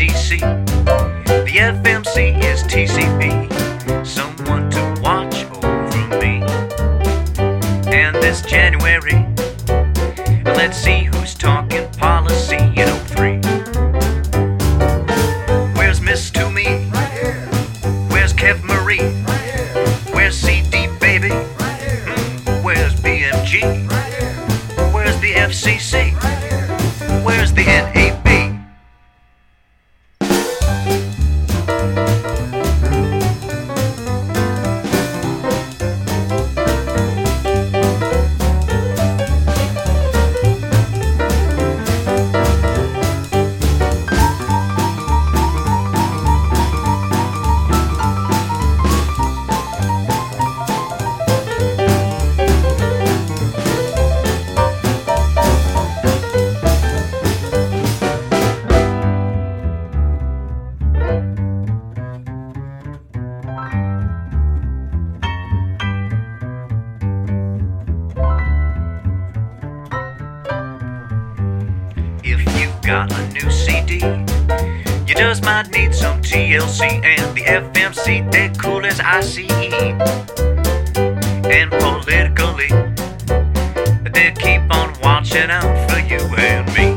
DC. The FMC is TCP, someone to watch over me. And this January, let's see who's talking policy in '03. Where's Miss To Me? Right here, Where's Kev Marie? right here, Where's CD Baby? right here, Where's BMG? right here, Where's the FCC? right here. Where's the NAB? If you got a new CD, you just might need some TLC. And the FMC, they're cool as ICE. And politically, they keep on watching out for you and me.